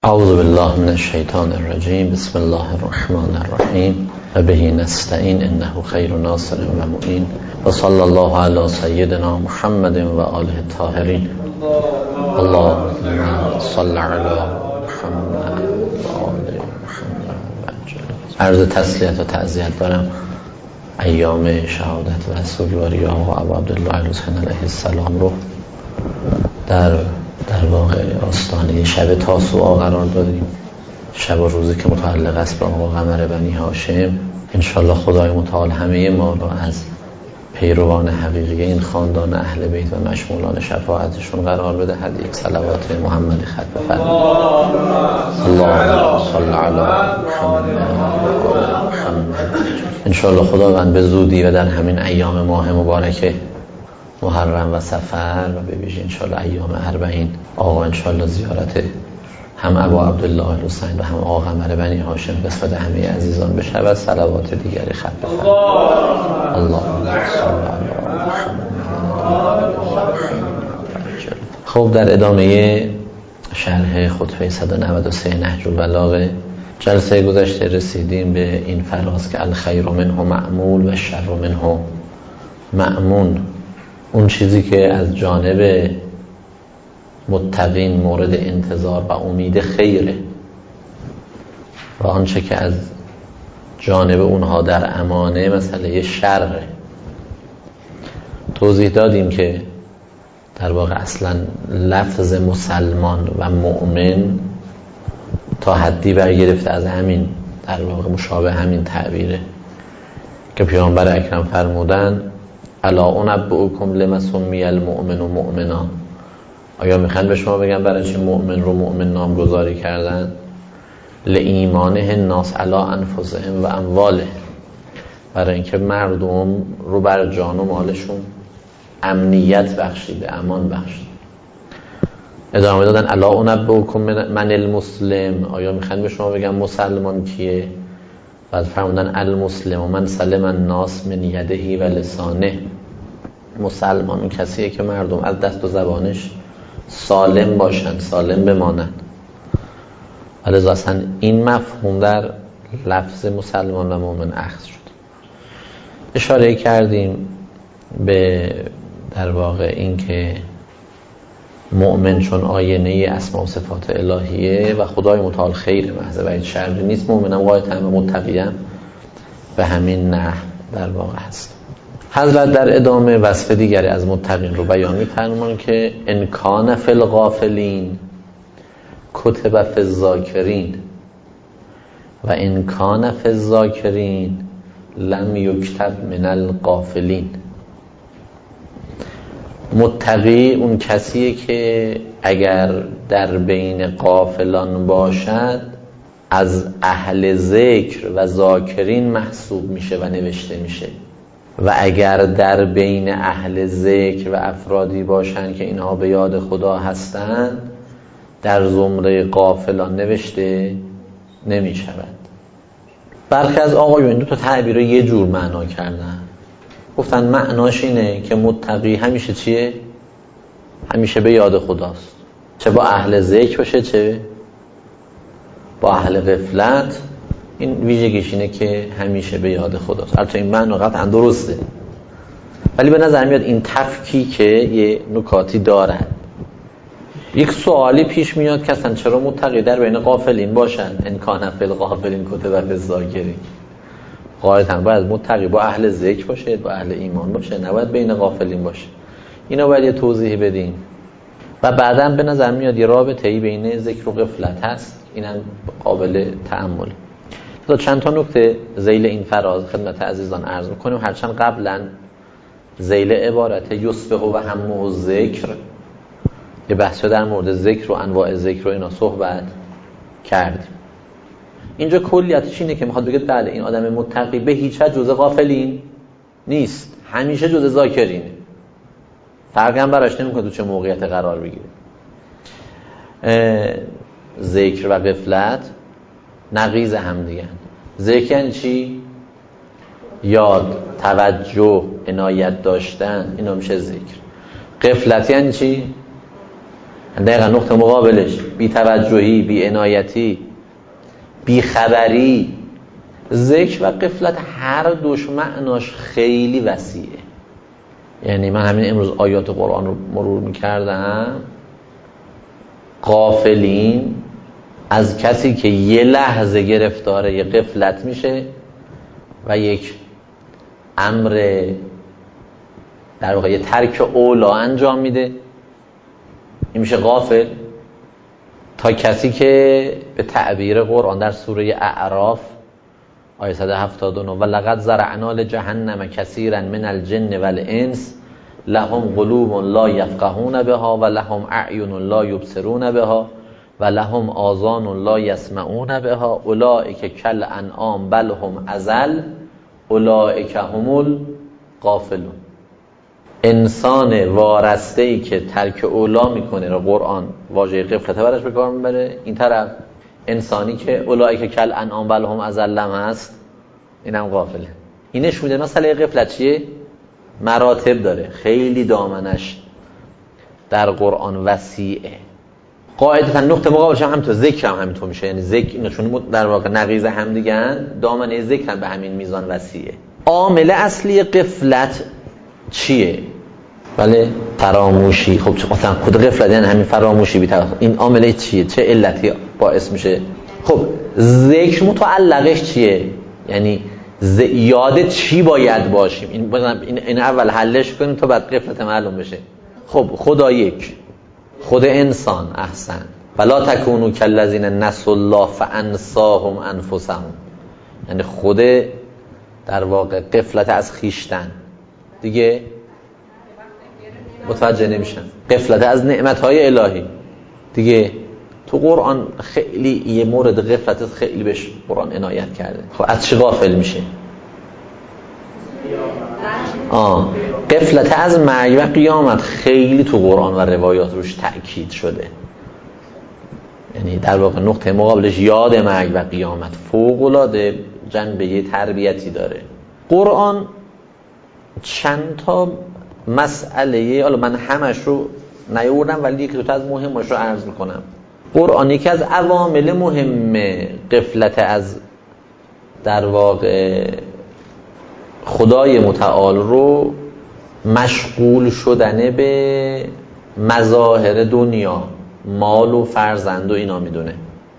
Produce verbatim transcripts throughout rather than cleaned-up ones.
اعوذ بالله من الشیطان الرجیم. بسم الله الرحمن الرحیم و به نستعین انه خیر ناصر و معین و صلی الله علی سیدنا محمد و آله الطاهرین. اللهم صل علی محمد و آل محمد. عرض تسلیت و تعزیت دارم ایام شهادت و سوگواری آقا ابو عبدالله الحسین علیه السلام رو در در واقع آستانه شب تاسوعا قرار دادیم، شب و روزی که متعلق است به آقا قمر بنی هاشم. انشالله خدای متعال همه ما را از پیروان حقیقی این خاندان اهل بیت و مشمولان شفاعتشون قرار بده. یک صلوات محمد خط بفرمایید. اللهم صل علی محمد و آل محمد. انشالله خداوند به زودی و در همین ایام ماه مبارکه محرم و سفر و به ویژه انشالله ایام اربعین آقا انشالله زیارت هم ابو عبدالله الحسین و هم آقا قمر بنی هاشم قسمت همه عزیزان بشه و صلوات دیگری خط بفرمایید. اللهم صل علی محمد. خب در ادامه شرح خطبه صد و نود و سه نهج البلاغه جلسه گذشته رسیدیم به این فراز که الخیر منه معمول و الشر منه مأمون. اون چیزی که از جانب متقین مورد انتظار و امید خیره و آنچه که از جانب اونها در امانه مسئله شره. توضیح دادیم که در واقع اصلا لفظ مسلمان و مؤمن تا حدی برگرفته از همین در واقع مشابه همین تعبیره که پیامبر اکرم فرمودن الا انبئکم لما سمی المؤمن و مؤمنا. آیا میخوان به شما بگم برای چی مؤمن رو مؤمن نامگذاری کردن؟ لایمانه الناس علی انفسهم و اموالهم، برای اینکه مردم رو بر جان و مالشون امنیت بخشیده، امان بخشیده. ادامه دادن الا انبئکم من المسلم. آیا میخوان به شما بگم مسلمان کیه؟ بعد فرمودن المسلم و من سلم الناس من یده و لسانه. مسلمان کسیه که مردم از دست و زبانش سالم باشن، سالم بمانن. ولذا اصلا این مفهوم در لفظ مسلمان و مؤمن اخذ شد. اشاره کردیم به در واقع این که مؤمن چون آینه اسماء و صفات الهیه و خدای متعال خیر محض و هیچ شری نیست، مؤمنم غایتاً متقیم به همین نحو در واقع هست. حضرت در ادامه وصف دیگری از متقین رو بیان می‌فرمایند که ان کان فی الغافلین کتب فی الذاکرین و ان کان فی الذاکرین لم یکتب من الغافلین. متقی اون کسیه که اگر در بین غافلان باشد از اهل ذکر و ذاکرین محسوب میشه و نوشته میشه، و اگر در بین اهل ذکر و افرادی باشند که اینها به یاد خدا هستند در زمره غافلان نوشته نمی شود. برخی از آقایون این دو تا تعبیر رو یه جور معنا کردن، گفتن معناش اینه که متقی همیشه چیه؟ همیشه به یاد خداست، چه با اهل ذکر باشه چه با اهل غفلت. این ویژگیش اینه که همیشه به یاد خداست. البته این معنی قطعا درسته، ولی به نظر میاد این تفکیک یه نکاتی دارد. یک سوالی پیش میاد که اصلا چرا متقی در بین غافلین باشن؟ ان کان فی الغافلین کتب فی الذاکرین. غایتاً باید متقی با اهل ذکر باشه، با اهل ایمان باشه، نباید بین غافلین باشه. اینا باید یه توضیح بدیم. و بعداً به نظر میاد یه رابطه‌ای بین ذکر و غفلت هست، اینم قابل تأمل. تا چند تا نکته ذیل این فراز خدمت عزیزان عرض می‌کنیم، هرچند قبلاً ذیل عبارت یسبح و همه و ذکر یه بحث در مورد ذکر و انواع ذکر و اینا صحبت کردیم. اینجا کلیتش اینه که میخواد بگه بله این آدم متقی به هیچ وجه جزء غافلین نیست، همیشه جزء ذاکرینه. فرق هم براش نمیکنه تو چه موقعیت قرار بگیره. ذکر و غفلت نقیض هم دیگه. ذکر یعنی چی؟ یاد، توجه، عنایت داشتن، اینا میشه ذکر. غفلت یعنی چی؟ دقیقا نقطه مقابلش بی توجهی، بی عنایتی، بی خبری. ذکر و غفلت هر دوش معناش خیلی وسیعه. یعنی من همین امروز آیات قرآن رو مرور میکردم، غافلین از کسی که یه لحظه گرفتاره یه غفلت میشه و یک امر در واقع یه ترک اولا انجام میده، این میشه غافل، تا کسی که به تعبیر قرآن در سوره اعراف آیه صد و هفتاد و نه و لقد زرعنا لجهنم کثیرا من الجن والانس لهم قلوب لا یفقهون بها و لهم اعین لا یبصرون بها و لهم آذان لا یسمعون بها اولئک کالانعام بل هم اضل اولئک هم الغافلون. انسان وارسته‌ای که ترک اولا میکنه رو قرآن واژه غفلت برش به کار میبره. این طرف انسانی که اولئک کالانعام بل هم اضل هست، اینم غافله. اینش میده مسئله غفلت چیه؟ مراتب داره، خیلی دامنش در قرآن وسیعه. قاعدتا نقطه مقابلش هم همینطور، ذکر هم همینطور میشه. یعنی ذکر نشون در واقع نقیض هم دیگن، دامنه ذکر هم به همین میزان وسیعه. عامل اصلی غفلت چیه؟ بله فراموشی. خب مثلا خود غفلت یعنی همین فراموشی بی توجه. این عامل چیه؟ چه علتی باعث میشه؟ خب ذکر متعلقش چیه؟ یعنی ز... یاد چی باید باشیم؟ این این, این اول حلش کنیم تا بعد غفلت معلوم بشه. خب خدا یک، خود انسان، احسن، فلا تکونوا کالذین نسوا الله فانساهم انفسهم. یعنی خود در واقع غفلت از خیشتن دیگه متوجه نمیشن، غفلت از نعمتهای الهی دیگه. تو قرآن خیلی یه مورد غفلت خیلی بهش قرآن عنایت کرده. خب از چی غافل میشه؟ آه غفلت از مرگ و قیامت خیلی تو قرآن و روایات روش تأکید شده. یعنی در واقع نقطه مقابلش یاد مرگ و قیامت فوق‌العاده جنبه تربیتی داره. قرآن چند تا مسئله، حالا من همش رو نیاوردم ولی یک دو تا از مهمش رو عرض میکنم. قرآن یکی از عوامل مهم غفلت از در واقع خدای متعال رو مشغول شدن به مظاهر دنیا، مال و فرزند و اینا میدونه.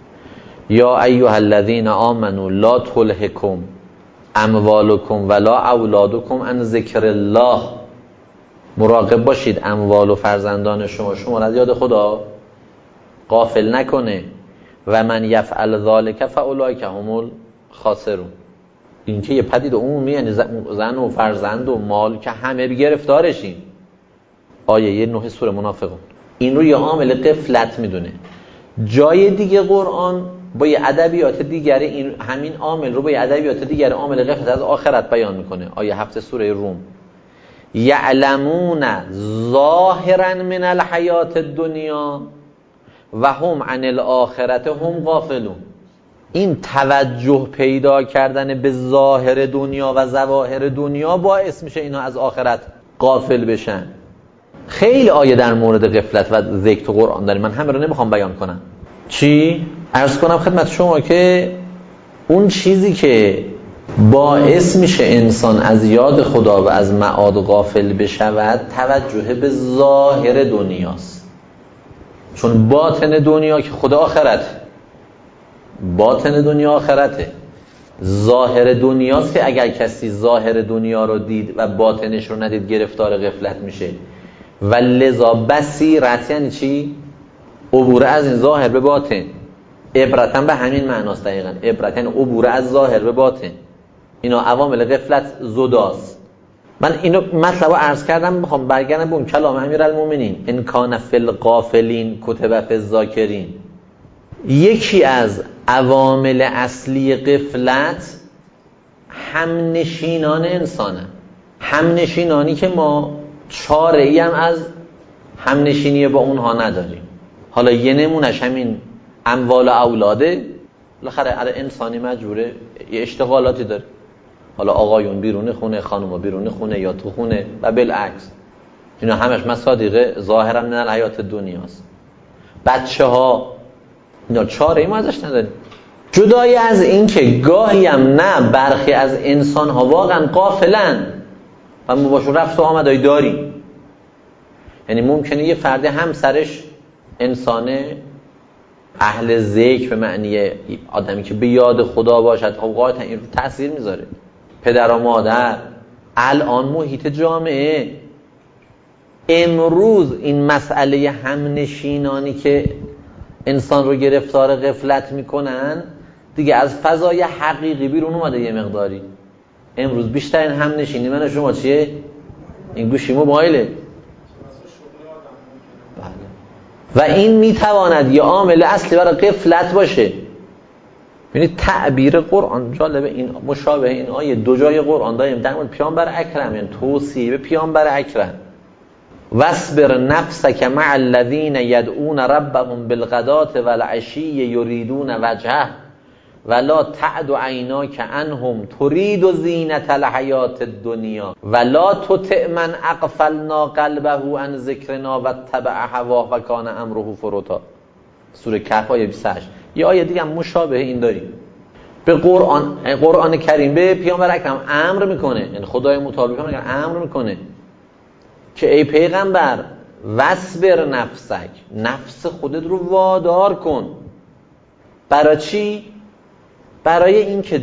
یا ایها الذین آمنوا لا تلهکم اموالکم ولا اولادکم عن ذکر الله. مراقب باشید اموال و فرزندان شما شما را از یاد خدا غافل نکنه. و من یفعل ذلک فاولئک هم الخاسرون. این که یه پدید عمومی، یعنی زن و فرزند و مال که همه گرفتارشین. آیه نه سوره منافقون این رو یه عامل غفلت میدونه. جای دیگه قرآن با یه ادبیات دیگری این همین عامل رو با یه ادبیات دیگری عامل غفلت از آخرت بیان میکنه. آیه هفت سوره روم یعلمون ظاهرا من الحیات الدنیا و هم عن الاخرت هم غافلون. این توجه پیدا کردن به ظاهر دنیا و ظواهر دنیا باعث میشه اینا از آخرت غافل بشن. خیلی آیه در مورد غفلت و ذکر تو قرآن داریم، من همه رو نمیخوام بیان کنم. چی؟ عرض کنم خدمت شما که اون چیزی که باعث میشه انسان از یاد خدا و از معاد غافل بشود توجه به ظاهر دنیاست. چون باطن دنیا که خدا آخرت، باطن دنیا آخرته. ظاهر دنیاست که اگر کسی ظاهر دنیا رو دید و باطنش رو ندید گرفتار غفلت میشه. و لذا بصیرت یعنی چی؟ عبور از این ظاهر به باطن. عبرتن به همین معناست دقیقاً. عبرتن عبور از ظاهر به باطن. اینا عوامل غفلت زداست. من اینو مطلب رو عرض کردم، میخوام برگردم به اون کلام امیرالمومنین ان کان فی الغافلین کتب فی الذاکرین. یکی از عوامل اصلی غفلت همنشینان انسانه. همنشینانی که ما چاره ای هم از همنشینی با اونها نداریم. حالا یه نمونش همین اموال و اولاده. بالاخره انسانی مجبوره یه اشتغالاتی داره. حالا آقایون بیرون خونه، خانوما بیرون خونه یا تو خونه و بالعکس. اینا همش مصادیق ظاهرا من الحیات دنیاست. بچه ها، اینا چاره ای ما ازش نداریم. جدای از این که گاهی هم نه برخی از انسان ها واقعا غافلن و ما باشون رفت و آمدایی داریم. یعنی ممکنه یه فرد همسرش انسانه اهل ذکر به معنی آدمی که به یاد خدا باشد، خب قاعدتا این رو تأثیر میذاره. پدر و مادر، الان محیط جامعه، امروز این مسئله همنشینانی که انسان رو گرفتار غفلت میکنن دیگه از فضای حقیقی بیرون اومده. یه مقداری امروز بیشتر این همنشینی من و شما چیه؟ این گوشی موبایله. و این میتواند یه عامل اصلی برای غفلت باشه. یعنی تعبیر قرآن جالبه، این مشابه این آیه دو جای قرآن داریم در مورد پیامبر اکرم، یعنی توصیه به پیامبر اکرم. واصبر نفسک مع الذین یدعون ربهم بالغداة والعشی یریدون وجهه ولا تعد عیناک عنهم ترید زینة الحیاة الدنیا ولا تطع من اغفلنا قلبه عن ذکرنا واتبع هواه و کان امره فرطا. سوره کهف آیه بیست و هشت. یه آیه دیگه هم مشابه این داریم. به قرآن قرآن کریم به پیامبر اکرم امر میکنه، یعنی خدای متعال پیامبر امر میکنه که ای پیغمبر واصبر نفسک، نفس خودت رو وادار کن. برای چی؟ برای اینکه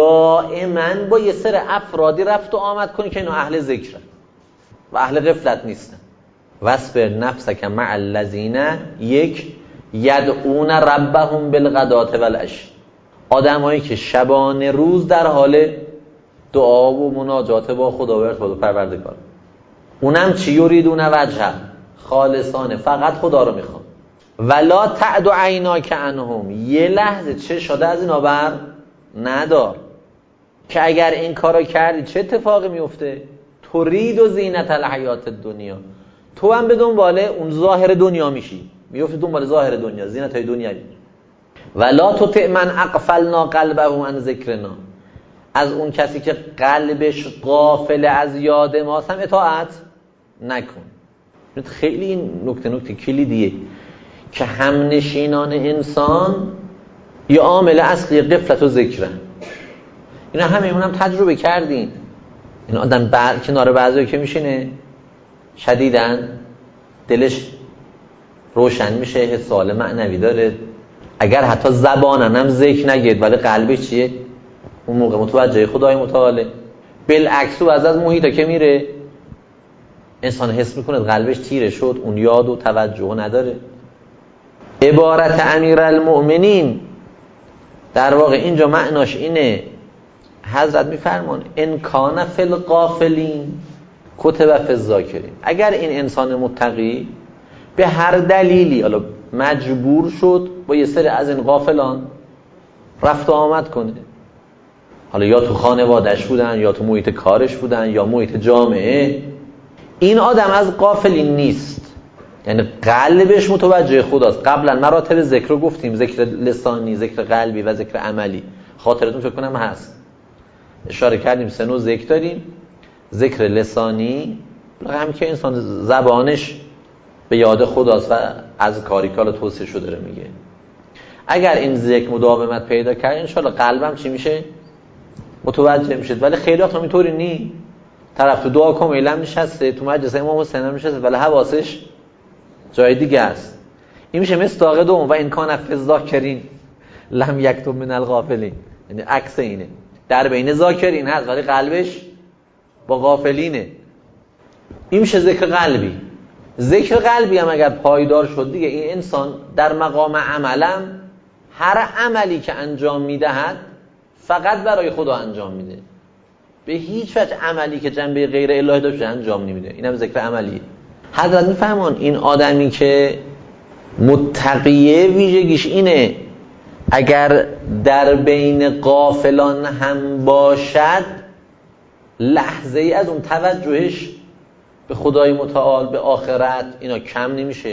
دائما با یه سر افرادی رفت و آمد کنی که اینا اهل ذکرن و اهل غفلت نیستن. واصبر نفسک مع الذین یک یدعون ربهم بالغداة والعشی، آدمایی که شبانه روز در حال دعا و مناجات با خدا و ارتباط پروردگار، اونم چی؟ یریدون وجهه، خالصانه فقط خدا رو میخوان. ولا تعد عیناک عنهم، یه لحظه چشاده از اینا بر ندار که اگر این کارو کردی چه اتفاقی میفته؟ ترید زینة الحیاة الدنیا، تو هم به دنبال اون ظاهر دنیا میشی، میفتی دنبال ظاهر دنیا، زینت های دنیایی. ولا تطع من اغفلنا قلبه عن ذکرنا، از اون کسی که قلبش غافل از یاد ماست هم اطاعت نکن. خیلی این نکته نکته کلیدیه که همنشینان انسان یا عامل اصلی غفلت و ذکرن. اینا همه هم تجربه کردین. این آدم بر... کنار بعضی که میشینه شدیدن دلش روشن میشه، حس سوال معنوی داره، اگر حتی زبانن هم ذکر نگید ولی قلبش چیه؟ اون موقع متوجه خدای متعاله. بالعکس و از از محیطا که میره انسان حس میکنه قلبش تیره شد، اون یاد و توجه نداره. عبارت امیرالمؤمنین در واقع اینجا معناش اینه، حضرت میفرمان ان کان فی الغافلین کتب فی الذاکرین، اگر این انسان متقی به هر دلیلی حالا مجبور شد با یه سری از این غافلان رفت و آمد کنه، حالا یا تو خانواده‌اش بودن یا تو محیط کارش بودن یا محیط جامعه، این آدم از غافلین نیست، یعنی قلبش متوجه خداست. قبلا مراتب ذکر رو گفتیم، ذکر لسانی، ذکر قلبی و ذکر عملی. خاطرتون فکر کنم هست، اشاره کردیم سه نوع ذکر داریم. ذکر لسانی هم که انسان زبانش به یاد خداست و از کاریکال توصیه شده داره میگه. اگر این ذکر مداومت پیدا کرد انشالله قلبم چی میشه؟ متوجه میشه. ولی خیلی وقتا اینطوری نی، طرف تو دعا کمیلم نشسته، تو مجلس امام حسین هم نشسته ولی حواسش جای دیگه است. این میشه مصداق دوم و این کان فی الذاکرین لم یکتب من الغافلین، یعنی عکس اینه، در بین ذاکرین هست ولی قلبش با غافلینه. این میشه ذکر قلبی. ذکر قلبی هم اگر پایدار شد دیگه این انسان در مقام عملم هر عملی که انجام میدهد فقط برای خدا انجام میده، به هیچ وجه عملی که جنبه غیر الهی داشته انجام نمیده. اینم ذکر عملیه. حضرت میفهمون این آدمی که متقیه ویژگیش اینه اگر در بین غافلان هم باشد لحظه ای از اون توجهش به خدای متعال، به آخرت اینا کم نمیشه،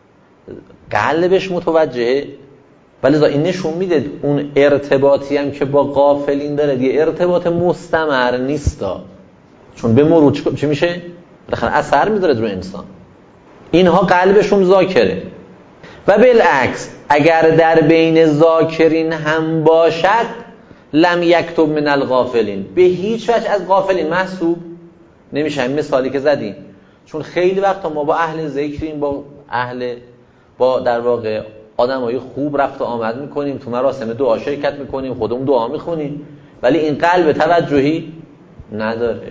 قلبش متوجهه. ولی این نشون میده اون ارتباطی هم که با غافلین داره دیگه ارتباط مستمر نیستا، چون به مرور چی میشه؟ بالاخره اثر میذاره رو انسان. اینها قلبشون ذاکره و بالعکس اگر در بین ذاکرین هم باشد لم یکتب من الغافلین، به هیچ وجه از غافلین محسوب نمیشه. این مثالی که زدیم، چون خیلی وقتا ما با اهل ذکریم، با اهل با در واقع آدمای خوب رفت و آمد میکنیم، تو مراسم دعا شرکت میکنیم، خودمون دعا میخونیم، ولی این قلب توجهی نداره.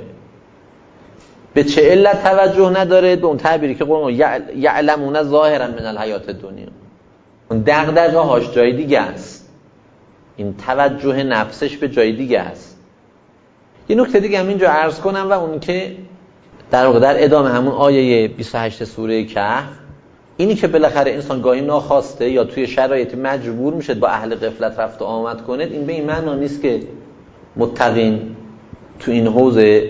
به چه علت توجه نداره؟ به اون تعبیری که قرآن یعلمون ظاهرا من الحیات الدنیا، اون دغدغه هاش جای دیگه است، این توجه نفسش به جای دیگه است. یه نکته دیگه هم اینجا عرض کنم و اون که در واقع در ادامه همون آیه بیست و هشت سوره کهف، اینی که بالاخره انسان گاهی ناخواسته یا توی شرایط مجبور میشه با اهل غفلت رفت و آمد کنه، این به این معنا نیست که متقین تو این حوزه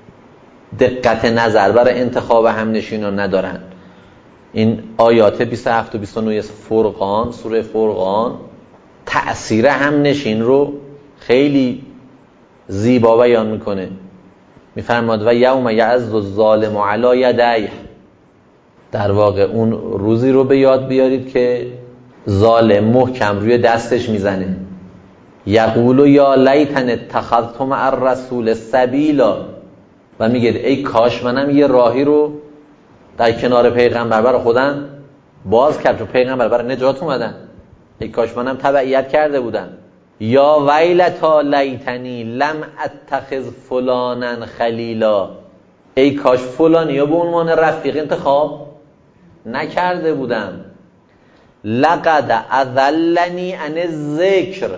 دقت نظر برای انتخاب همنشینان ندارن. این آیات بیست و هفت و بیست و نه فرقان، سوره فرقان، تأثیر همنشین رو خیلی زیبا بیان میکنه. میفرماد و یوم یعض الظالم علی یدیه، در واقع اون روزی رو به یاد بیارید که ظالم محکم روی دستش میزنه، یقول یا لیتن اتخذت مع الرسول سبیلا، و میگه ای کاش منم یه راهی رو در کنار پیغمبر برای خودم باز کرد، چون پیغمبر برای نجات اومدن، ای کاش منم تبعیت کرده بودم. یا ویلتا لیتنی لم اتخذ فلانا خلیلا، ای کاش فلانی یا به عنوان رفیق انتخاب نکرده بودم. لقد اذلنی عن الذکر،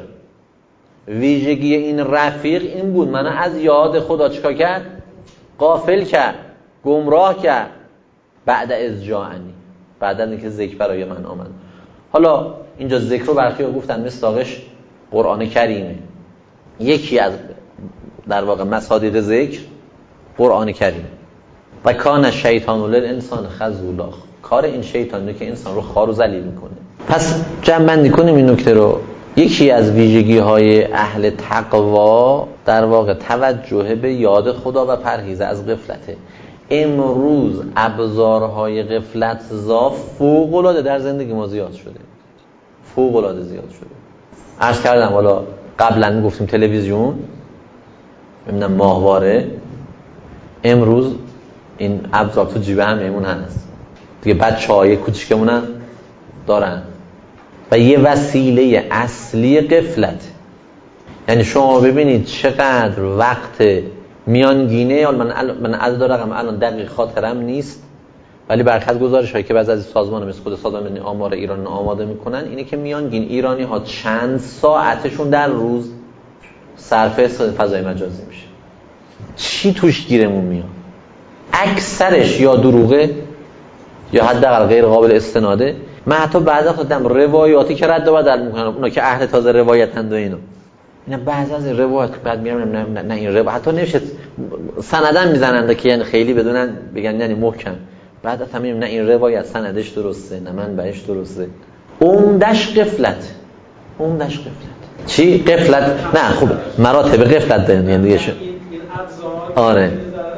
ویژگی این رفیق این بود منو از یاد خدا چکا کرد؟ غافل کرد، گمراه کرد. بعد از جاءنی، بعد از اینکه ذکر برای من آمد. حالا اینجا ذکر رو برخی ها گفتن مصداقش قرآن کریمه. یکی از در واقع مصادیق ذکر قرآن کریم. و کان شیطان للانسان خذولا، کار این شیطانه که انسان رو خوار و ذلیل میکنه. پس جمع بندی کنیم این نکته رو. یکی از ویژگی های اهل تقوا در واقع توجه به یاد خدا و پرهیز از غفلته. امروز ابزارهای غفلت زا فوق العاده در زندگی ما زیاد شده، فوق العاده زیاد شده. عرض کردم حالا قبلا میگفتیم تلویزیون، نمیدونم ماهواره، امروز این ابزار تو جیب هممون هست دیگه، بچه‌های کوچیکمون هم دارن و یه وسیله اصلی غفلت. یعنی شما ببینید چقدر وقت میانگینه، حالا من من عدد رقم الان دقیق خاطرم نیست، ولی برخلاف گزارش هایی که بعضی از سازمان مثل خود سازمان آمار ایران آماده میکنن، اینه که میانگین ایرانی ها چند ساعتشون در روز صرف فضای مجازی میشه. چی توش گیرمون میاد؟ اکثرش یا دروغه یا حداقل غیر قابل استناده. من حتی بعضا خودم روایاتی که رد و بدل میکنن، اونا که اهل تازه روایتند و اینو، اینا بعضی از روایات بعد میارم نه, نه, نه این روایت حتی نمیشه سندن میزننده که یعنی خیلی بدونن بگن یعنی محکم، بعد از همین نه این روایت سندش درسته نه منبعش درسته. عمدش غفلت، عمدش غفلت. چی غفلت؟ نه خب مراتب غفلت دارن یعنی دیگه شو. آره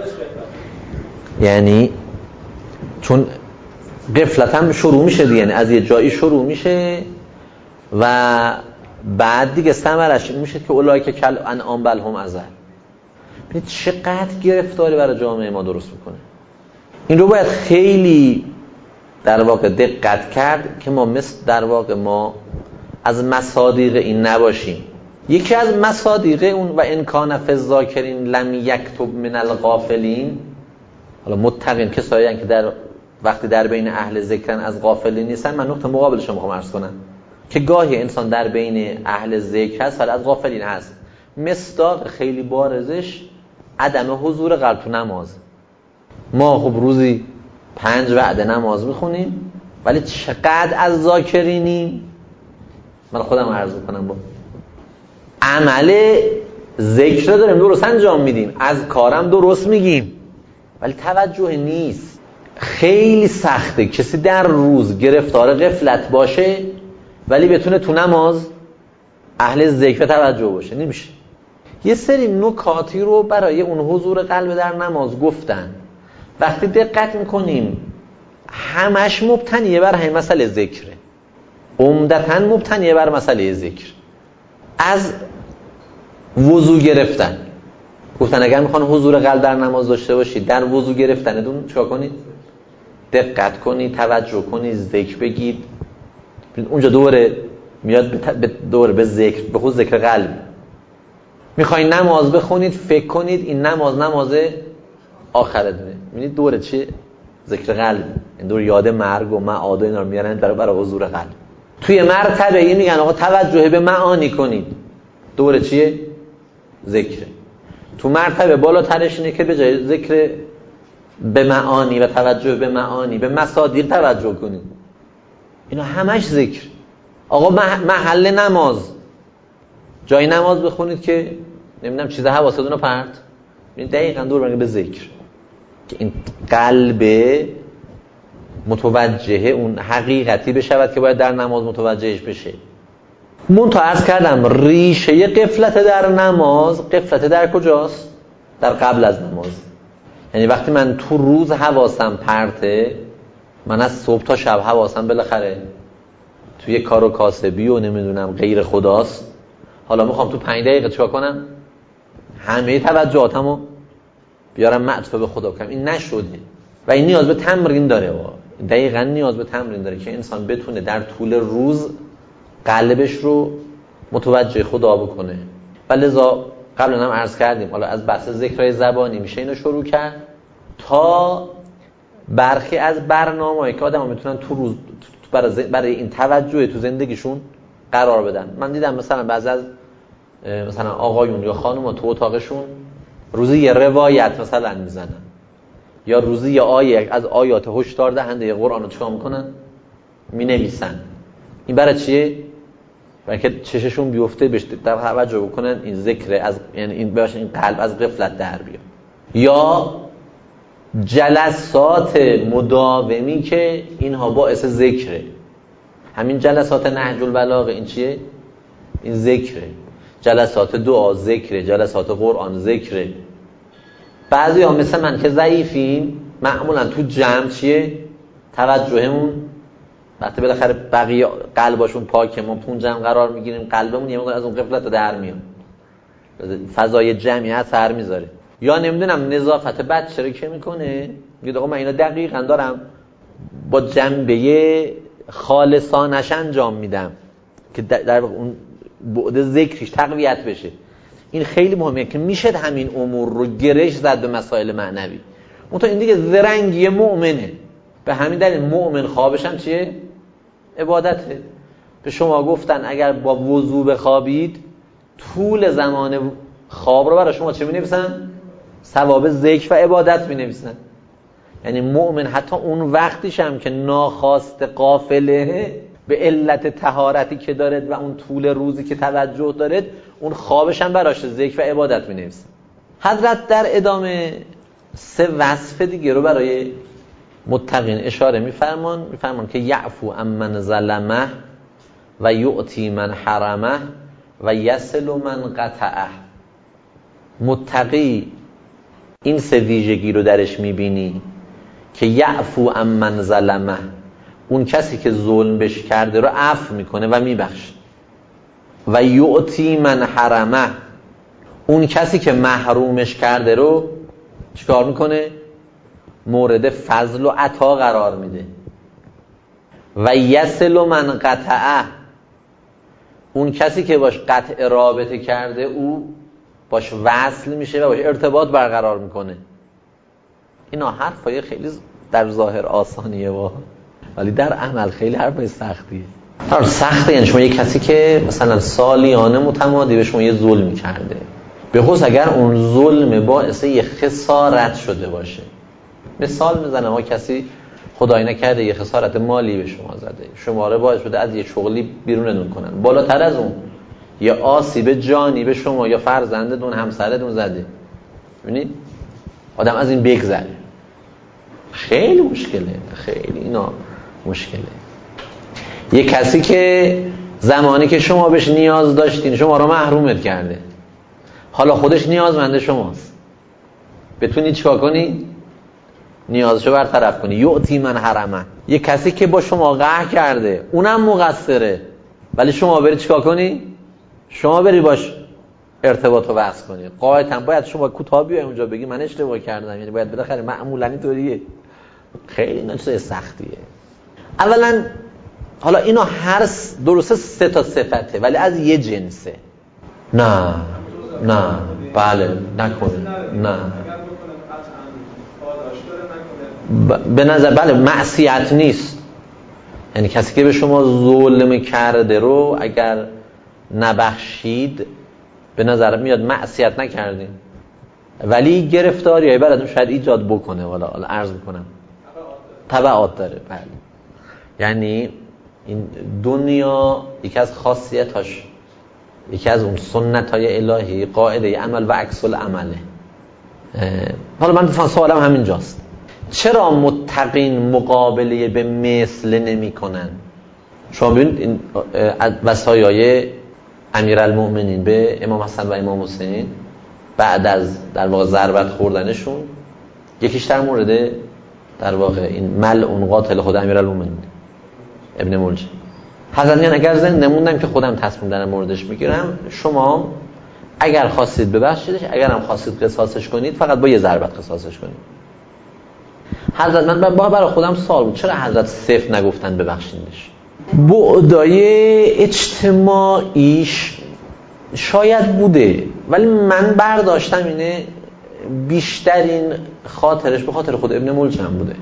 یعنی چون غفلت هم شروع میشه دیگه، یعنی از یه جایی شروع میشه و بعد دیگه ثمرش میشه که اولایی که کل انعام بل هم ازل. ببینید چقدر گرفتاری برای جامعه ما درست میکنه. این رو باید خیلی در واقع دقت کرد که ما مثل در واقع ما از مصادیق این نباشیم. یکی از مصادیق اون و ان کان فی الذاکرین لم یکتب من الغافلین، حالا متقین کسایی هستند که در وقتی در بین اهل ذکرن از غافلین نیستن. من نقطه مقابلش رو میخوام عرض کنم که گاهی انسان در بین اهل ذکر هست ولی از غافلین هست. مصداق خیلی بارزش عدم حضور قلب تو نماز. ما خب روزی پنج وعده نماز میخونیم ولی چقدر از ذاکرینیم. من خودم عرض میکنم با عمل ذکر داریم درست انجام میدیم، از کارم درست میگیم، ولی توجه نیست. خیلی سخته کسی در روز گرفتار غفلت باشه ولی بتونه تو نماز اهل ذکر توجه باشه. نمیشه. یه سری نکاتی رو برای اون حضور قلب در نماز گفتن. وقتی دقت میکنیم همش مبتنیه بر همین مسئله ذکره. عمدتاً مبتنی بر مسئله ذکر. از وضو گرفتن گفتن اگر میخوان حضور قلب در نماز داشته باشید، در وضو گرفتنتون چیکار کنید؟ دقت کنید، توجه کنید، ذکر بگید. اونجا دوره میاد به دوره به ذکر، به خود ذکر قلب. میخواین نماز بخونید، فکر کنید این نماز نماز آخرت دونه. میبینید دوره چیه؟ ذکر قلب. این دور یاد مرگ و معاد و اینا رو میارن برای برای حضور قلب. توی مرتبه میگن آقا توجه به معانی کنید، دوره چیه؟ ذکر. تو مرتبه بالاترش اینه که به جای ذکر به معانی و توجه به معانی به مصادیق توجه کنید. اینا همش ذکر. آقا محل نماز، جای نماز بخونید که نمیدونم چیز حواستون رو پرت. این دقیقاً دور برگه به ذکر که این قلب متوجه اون حقیقتی بشود که باید در نماز متوجهش بشه. من تا عرض کردم ریشه غفلت در نماز، غفلت در کجاست؟ در قبل از نماز. یعنی وقتی من تو روز حواسم پرته، من از صبح تا شب حواسم بالاخره توی کار و کاسبی و نمیدونم غیر خداست، حالا میخوام تو پنج دقیقه چیکار کنم؟ همه توجهاتمو بیارم معطوف به خدا کنم. این نشده و این نیاز به تمرین داره. دقیقاً نیاز به تمرین داره که انسان بتونه در طول روز قلبش رو متوجه خدا بکنه. و لذا قبلا هم عرض کردیم، حالا از بحث ذکرهای زبانی میشه اینو شروع کرد تا برخی از برنامه‌ای که آدم‌ها میتونن تو روز برای برای این توجه تو زندگیشون قرار بدن. من دیدم مثلا بعضی از مثلا آقایون یا خانوما تو اتاقشون روزی یه روایت مثلا میزنن یا روزی یه آیه از آیات هشدار دهنده قرآن رو چیکار میکنن؟ مینویسن. این برای چیه؟ برای که چششون بیفته بهش توجه بکنن، این ذکر از یعنی این باشه این قلب از غفلت در بیاد. یا جلسات مداومی که اینها باعث ذکره. همین جلسات نهج البلاغه این چیه؟ این ذکره. جلسات دعا ذکره، جلسات قرآن ذکره. بعضی ها مثل من که ضعیفیم معمولا تو جمع چیه؟ توجهمون وقتی بالاخره بقیه قلباشون پاکه، ما تو جمع قرار میگیریم قلبمون یه موقع از اون غفلت در میاد، فضای جمعیت اثر میذاره. یا نمیدونم نظافت بچه رو که میکنه میگه آقا من اینا دقیقاً دارم با جنبه خالصانش انجام میدم که در اون بعد ذکرش تقویت بشه. این خیلی مهمه که میشه همین امور رو گرش زد به مسائل معنوی. اون تا این دیگه زرنگی مؤمنه. به همین دلیل مؤمن خوابش هم چیه؟ عبادته. به شما گفتن اگر با وضو بخوابید طول زمان خواب رو برای شما چه می نویسن؟ ثواب ذکر و عبادت می نویسن. یعنی مؤمن حتی اون وقتیش هم که ناخواست غافله به علت طهارتی که دارد و اون طول روزی که توجه دارد، اون خوابش هم براش ذکر و عبادت می نویسن. حضرت در ادامه سه وصف دیگه رو برای متقین اشاره می‌فرمان می‌فرمان که یعفو عمن ظلمه و یعطی من حرمه و یصل من قطعه. متقی این سه ویژگی رو درش می‌بینی که یعفو عمن ظلمه، اون کسی که ظلم بش کرده رو عفو میکنه و میبخشه. و یعطی من حرمه، اون کسی که محرومش کرده رو چیکار میکنه؟ مورد فضل و عطا قرار میده. و یصل من قطعه، اون کسی که باش قطع رابطه کرده او باش وصل میشه و باش ارتباط برقرار میکنه. اینا حرفای خیلی در ظاهر آسانیه وا، ولی در عمل خیلی حرفای سختیه. حرف سخته. یعنی شما یه کسی که مثلا سالیانه متمادی به شما یه ظلمی کرده، به خصوص اگر اون ظلم باعث یه خسارت شده باشه. مثال میزنم ها، کسی خدای نکرده یه خسارت مالی به شما زده، شما رو باعث شده از یه شغلی بیرونتون کنن، بالاتر از اون یه آسیب جانی به شما یا فرزندتون همسرتون زده. ببینید آدم از این بگذره، خیلی مشکله، خیلی اینا مشکله. یه کسی که زمانی که شما بهش نیاز داشتین شما رو محرومت کرده، حالا خودش نیازمند شماست، بتونی چیکار کنی؟ نیازشو برطرف کنی. یعطی من حرمه، یه کسی که با شما قهر کرده اونم مقصره، ولی شما بری چیکار کنی؟ شما بری باش ارتباط رو وصل کنی. قاعدتاً باید شما کوتاه بیای اونجا بگی من اشتباه کردم، یعنی باید بالاخره معمولاً اینطوریه. خیلی نکته سختیه. اولا حالا اینا هر درسته سه تا صفته ولی از یه جنسه. نه نه بله نکنه، نه ب... به نظر بله معصیت نیست، یعنی کسی که به شما ظلم کرده رو اگر نبخشید به نظر میاد معصیت نکردین، ولی گرفتاری های براتون شاید ایجاد بکنه. والا حالا عرض میکنم تبعات داره. بله یعنی این دنیا یکی از خاصیتاش، یکی از اون سنت های الهی قاعده عمل و عکس العمله. حالا من مثلا سوالم همینجاست، چرا متقین مقابله به مثل نمی کنن؟ شما ببینید این وصایای امیرالمؤمنین به امام حسن و امام حسین بعد از در واقع ضربت خوردنشون، یکیش در مورد در واقع این ملعون قاتل خود امیرالمؤمنین ابن ملجم، حضرت میگن اگر زنده موندم که خودم تصمیم در موردش میگیرم، شما اگر خواستید ببخشیدش، اگر هم خواستید قصاصش کنید فقط با یه ضربت قصاصش کنید. حضرت من با برای خودم سوال بود چرا حضرت صفر نگفتن ببخشیدش؟ بعدای اجتماعیش شاید بوده، ولی من برداشتم اینه بیشترین خاطرش به خاطر خود ابن ملجم بوده.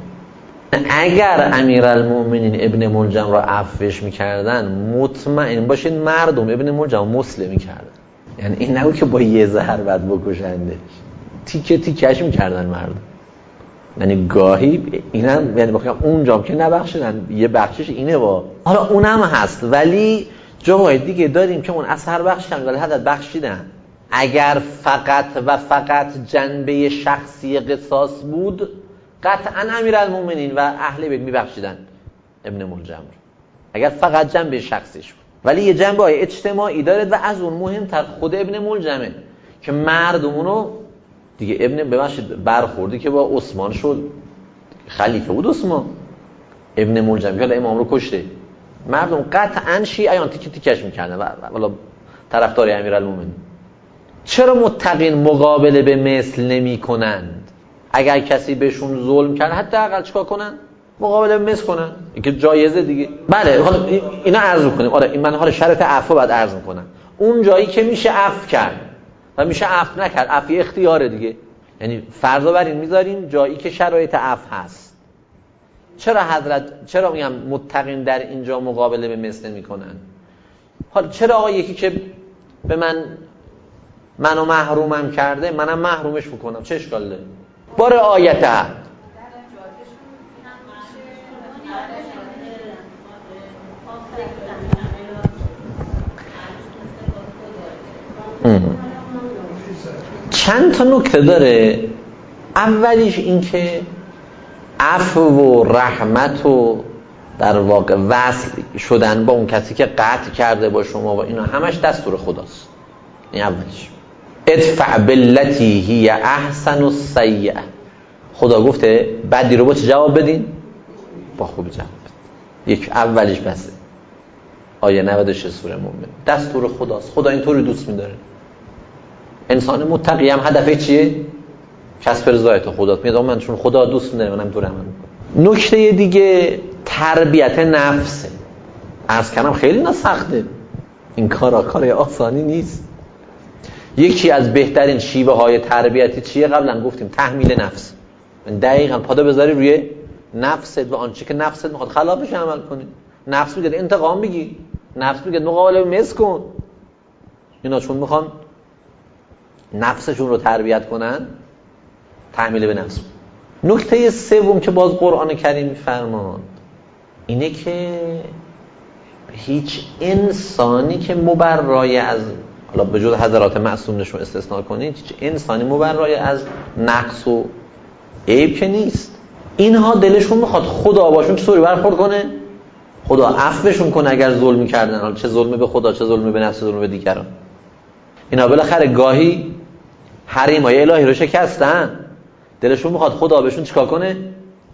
اگر امیرالمؤمنین ابن ملجم را عفوش میکردن مطمئن باشید مردم ابن ملجم مسلم میکردن، یعنی این نبود که با یه ضربت بکشندش، تیکه تیکهش میکردن مردم. یعنی گاهی اینم یعنی بخوام اونجام که نبخشیدن یه بخشش اینه با حالا اونم هست، ولی جاهای دیگه داریم که اون اثر بخشیدن ولی حدت بخشیدن. اگر فقط و فقط جنبه شخصی قصاص بود قطعا امیرالمؤمنین و اهل بیت میبخشیدن ابن ملجم رو، اگر فقط جنبه شخصیش بود. ولی یه جنبه های اجتماعی داره و از اون مهمتر خود ابن ملجمه که مردم اونو دیگه ابن ببخشید برخوردی که با عثمان شد، خلیفه بود عثمان، ابن ملجم که امام رو کشته، مردم قطعا شیعیان تیکه تیکش میکردن و والا طرفدار امیرالمؤمنین. چرا متقین مقابله به مثل نمی کنند؟ اگر کسی بهشون ظلم کرد حتی اقل چیکار کنن؟ مقابله به مثل کنن، این که جایزه دیگه. بله حالا اینا عرض کنیم، آره این من حالا شرط عفو بعد عرض میکنم. اون جایی که میشه عفو کرد و میشه عفو نکرد، عفو اختیاره دیگه، یعنی فرضا بر این میذاریم جایی که شرایط عفو هست. چرا حضرت چرا میگم متقین در اینجا مقابله به مثل میکنن؟ حالا چرا آقا یکی که به من منو محرومم کرده منم محرومش میکنم، چه اشکال داره؟ با رعایت حد. چند تا نکته داره. اولیش این که عفو و رحمت و در واقع وصل شدن با اون کسی که قطع کرده با شما و اینا همش دستور خداست. این اولیش. ادفع باللتی هی احسن السیئه، خدا گفته بدی رو با چه جواب بدین؟ با خوبی جواب بدین. یک اولیش بسه. آیه نود و شش سوره مومن، دستور خداست، خدا اینطوری دوست می‌داره. انسان متقی هم هدفش چیه؟ کسب رضایت خدا. میاد من چون خدا دوست می‌داره منم اینطوری عمل می‌کنم. نکته دیگه تربیت نفسه. عرض کنم خیلی سخته این کارا، کار آسانی نیست. یکی از بهترین شیوه های تربیتی چیه؟ قبلا گفتیم تحمیل نفس. دقیقاً پادا بذاری روی نفست و آنچه که نفست میخواد خلافش عمل کنی. نفس میگه انتقام بگی، نفس میگه مقابله مس کن. اینا چون میخوان نفسشون رو تربیت کنن، تحمیل به نفس. نکته سوم که باز قرآن کریم میفرماد اینه که هیچ انسانی که مبرای از، حالا به جز حضرات معصوم نشون استثناء کنید، هیچ انسانی مبرای از نقص و عیب که نیست. اینها دلشون میخواد خدا باشون چطوری برخورد کنه؟ خدا عفوشون کنه اگر ظلم کردن، حالا چه ظلمی به خدا، چه ظلمی به نفس، ظلمی به دیگران. اینا بالاخره گاهی حریمای الهی رو شکستن، دلشون میخواد خدا بهشون چیکار کنه؟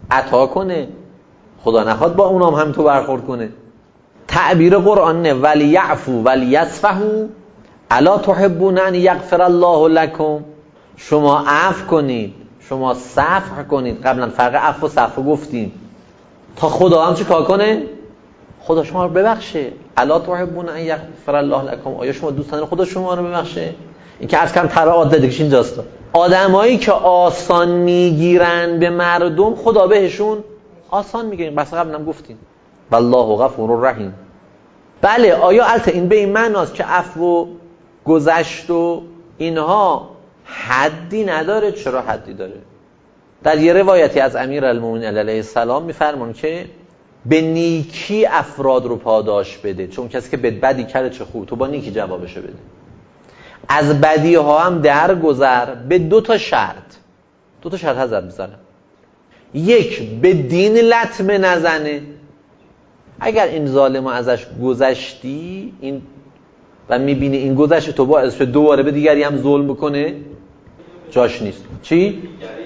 عطا کنه، خدا نخواد با اونام هم تو برخورد کنه. تعبیر قرآن نه ولیعفو ولیصفحوا الا تحبون ان یغفر الله لكم. شما عفو کنید، شما صفح کنید. قبلا فرق عفو و صفح گفتیم تا خدا هم چه کار کنه؟ خدا شما رو ببخشه. الا تحبون ان یغفر الله لكم. آیا شما دوست دارید خدا شما رو ببخشه؟ این که از کم تبعات دادگیش اینجاست. آدمایی که آسان میگیرن به مردم خدا بهشون آسان میگیره. بس قبلا گفتیم والله غفور رحیم. بله آیا البته این به این معناست که عفو و گذشت و اینها حدی نداره؟ چرا حدی داره؟ در یه روایتی از امیرالمومنین علیه السلام میفرمان که به نیکی افراد رو پاداش بده، چون کسی که بدی کرده چه خوب، تو با نیکی جوابشو بده. از بدی ها هم درگذر به دو تا شرط. دو تا شرط حضرت میذارن. یک، به دین لطمه نزنه. اگر این ظالم ازش گذشتی این و میبینی این گذشت تو باعث شد دوباره به دیگری هم ظلم بکنه، جاش نیست. چی؟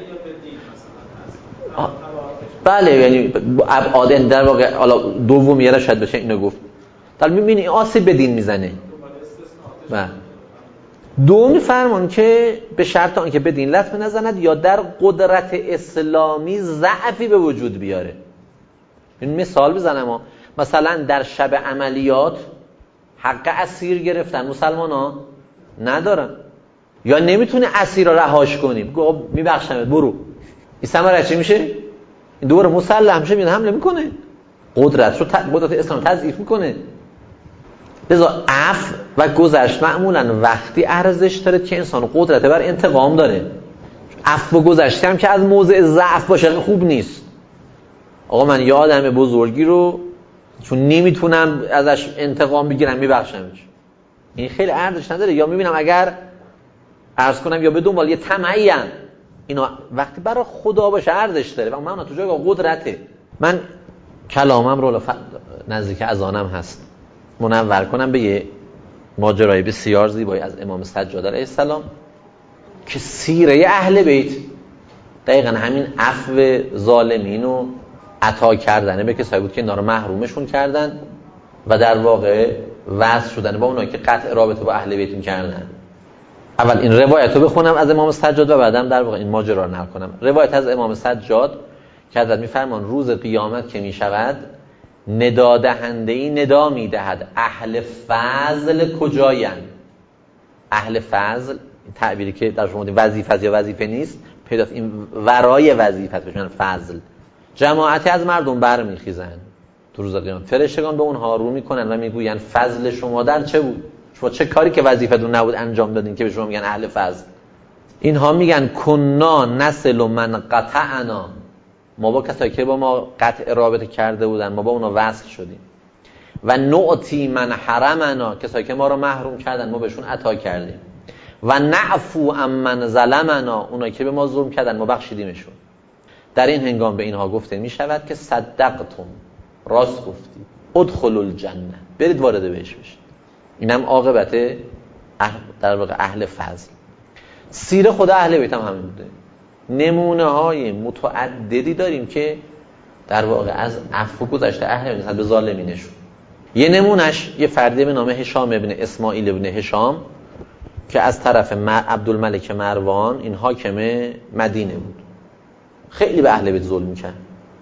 بله یعنی ابعاد در واقع حالا دوم یه شاید بشه اینو گفت. در میبینی آسیب به دین میزنه. بله. دومی فرمان که به شرط آنکه به دین لطمه نزند یا در قدرت اسلامی ضعفی به وجود بیاره. این مثال بزنم، مثلا در شب عملیات حق اسیر گرفتن مسلمان ها ندارن، یا نمیتونه اسیر را رهاش کنیم، گفت میبخشمت برو. این ثمره چی میشه؟ این دوباره مسلح میشه، میاد حمله میکنه، قدرت رو ت... قدرت اسلام تضعیف میکنه. لذا عفو و گذشت معمولا وقتی ارزش داره که انسان قدرت بر انتقام داره. عفو و گذشت هم که از موضع ضعف باشه خوب نیست. آقا من یه آدم بزرگی رو چون نمیتونم ازش انتقام بگیرم میبخشمش، این خیلی ارزش نداره. یا میبینم اگر عرض کنم یا به دنبال یه طمعی ام، اینا وقتی برای خدا باشه ارزش داره و من تو جایگاه قدرته. من کلامم رو نزدیک اذانم هست منور کنم به یه ماجرای بسیار زیبایی از امام سجاد علیه السلام که سیره اهل بیت دقیقا همین عفو ظالمین و عطا کردنه به کسایی بود که اینا رو محرومشون کردن و در واقع وصل شدن با اونایی که قطع رابطه با اهل بیت می‌کردن. اول این روایت رو بخونم از امام سجاد و بعدم در واقع این ماجرا رو نقل کنم. روایت از امام سجاد که حضرت می‌فرمان روز قیامت که می‌شود ندا دهنده‌ای ندا می‌دهد اهل فضل کجایند؟ اهل فضل تعبیری که در شما وظیفه یا وظیفه نیست پیداست، این ورای وظیفه بشن فضل. جماعتی از مردم برمیخیزند تو روز قیامت، فرشتگان به اونها رو میکنن و میگوین فضل شما در چه بود؟ شما چه کاری که وظیفتون نبود انجام دادین که به شما میگن اهل فضل؟ اینها میگن کنا نسل من قطعنا، ما با کسایی که با ما قطع رابطه کرده بودن ما با اونا وصل شدیم. و نعطی من حرمنا، کسایی که ما رو محروم کردن ما بهشون عطا کردیم. و نعفو عن من ظلمنا، اونایی که به ما ظلم کردن ما بخشیدیمشون. در این هنگام به اینها گفته می شود که صدقتم، راست گفتی، ادخلوا الجنه، برید وارد بهش بشید. اینم عاقبت در واقع اهل فضل. سیر خدا اهل بیت هم همین بوده. نمونه های متعددی داریم که در واقع از عفو گذشته اهل بیت به ظالمینشون. یه نمونش یه فردی به نام هشام ابن اسماعیل ابن هشام که از طرف عبدالملک مروان، این حاکم مدینه بود، خیلی به اهل بیت ظلم می‌کرد.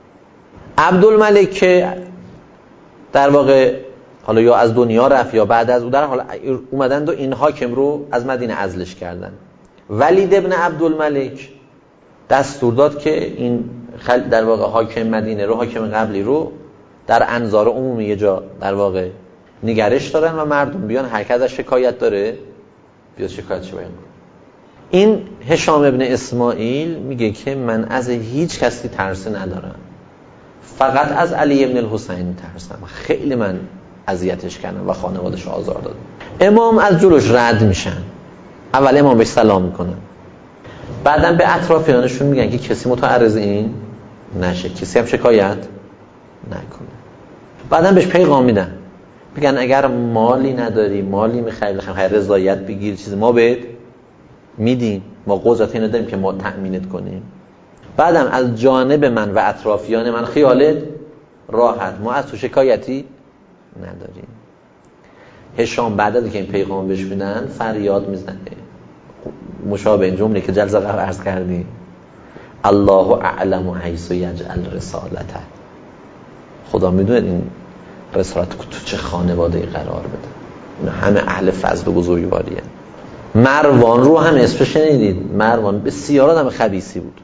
عبدالملک که در واقع حالا یا از دنیا رفت یا بعد از او در حال اومدن و این حاکم رو از مدینه عزلش کردن. ولید ابن عبدالملک دستور داد که این در واقع حاکم مدینه رو، حاکم قبلی رو در انظار عمومی یه جا در واقع نگرش دارن و مردم بیان هر کی ازش شکایت داره بیاد شکایتش بیان کنه. این هشام ابن اسماعیل میگه که من از هیچ کسی ترسی ندارم، فقط از علی ابن الحسین ترسم. خیلی من اذیتش کردم و خانواده‌اش آزار دادم. امام از جلوش رد میشن، اول امام بهش سلام میکنن، بعدم به اطرافیانشون میگن که کسی متعرض این نشه، کسی هم شکایت نکنه. بعدم بهش پیغام میدن، میگن اگر مالی نداری، مالی میخوای بخوای رضایت بگیر چیزی، ما بهت میدیم، ما قدرت اینو داریم که ما تأمینت کنیم. بعدم از جانب من و اطرافیان من خیالت راحت، ما از تو شکایتی نداریم. هشام بعد از که این پیغام بهش میدن فریاد میزنه، مشابه این جمله که جلسه قبل عرض کردیم، الله اعلم حیث یجعل رسالته. خدا میدونه این رسالت تو چه خانواده قرار بده. این همه اهل فضل و بزرگواریه. مروان رو هم اسمش شنیدید؟ مروان بسیار آدم خبیثی بود،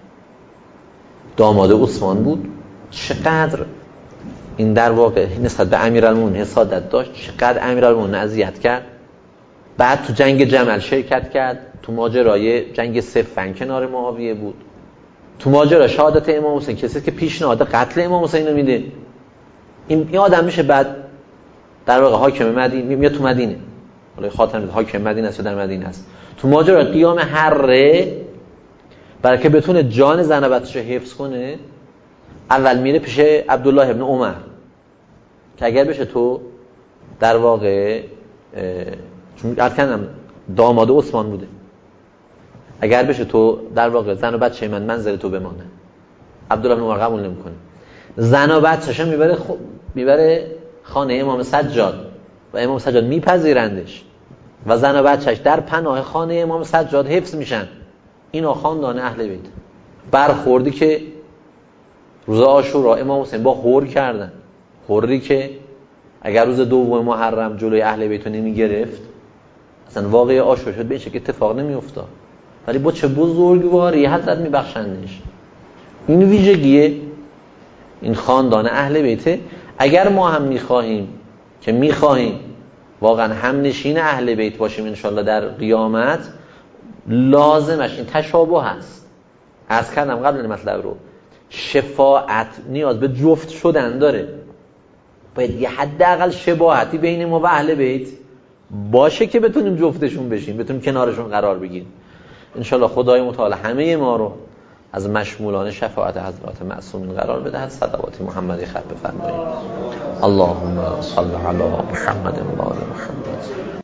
داماد عثمان بود. چقدر این در واقع نسبت به امیرالمومنین حسادت داشت، چقدر امیرالمومنین اذیت کرد. بعد تو جنگ جمل شرکت کرد، تو ماجرای جنگ صفین کنار معاویه بود، تو ماجرا شهادت امام حسین کسی که پیشنهاد قتل امام حسین رو میده. این این آدم میشه بعد در واقع حاکم مدینه، میاد تو مدینه، ولی خاتم حاکم مدینه است در مدینه است. تو ماجرا قیام حره برای که بتونه جان زن و بچه‌ش حفظ کنه، اول میره پیش عبدالله ابن عمر که اگر بشه تو در واقع چون کردم داماد عثمان بوده، اگر بشه تو در واقع زن و بچه من منزل تو بمانه. عبدالله ابن عمر قبول نمیکنه. زن و بچه‌ش میبره خ... میبره خانه امام سجاد و امام سجاد میپذیرندش و زن و بچه‌ش در پناه خانه امام سجاد حفظ میشن. اینا خاندان اهل بیت. برخوردی که روز عاشورا امام حسین با حور کردن، حوری که اگر روز دوم محرم جلوی اهل بیت رو نمیگرفت اصلا واقعی عاشورا شد به این شکل اتفاق نمیافتاد، ولی با چه بزرگواری حضرت میبخشندش. این ویژگیه این خاندان اهل بیت. اگر ما هم میخواهیم که میخواهیم واقعا هم نشین اهل بیت باشیم انشالله در قیامت، لازمش این تشابه هست. عرض کردم قبل این مطلب رو، شفاعت نیاز به جفت شدن داره. باید یه حداقل شباهتی بین ما و اهل بیت باشه که بتونیم جفتشون بشیم، بتونیم کنارشون قرار بگیریم. انشالله خدای متعال همه ما رو از مشمولان شفاعت حضرات معصومین قرار بدهد. صلوات محمدی خط بفرمایید. اللهم صل علی محمد و آل محمد.